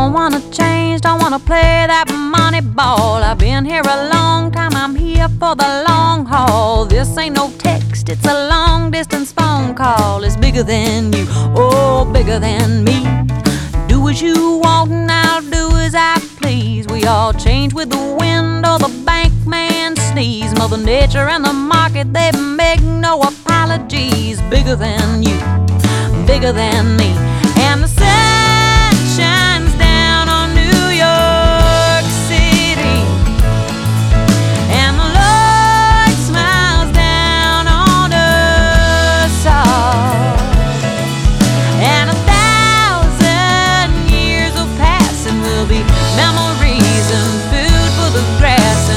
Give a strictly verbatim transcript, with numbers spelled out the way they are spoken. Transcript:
don't wanna change, don't wanna play that money ball. I've been here a long time, I'm here for the long haul. This ain't no text, it's a long distance phone call. It's bigger than you, oh, bigger than me. Do as you want and I'll do as I please. We all change with the wind or the bank man sneeze. Mother Nature and the market, they make no apologies. Bigger than you, bigger than me.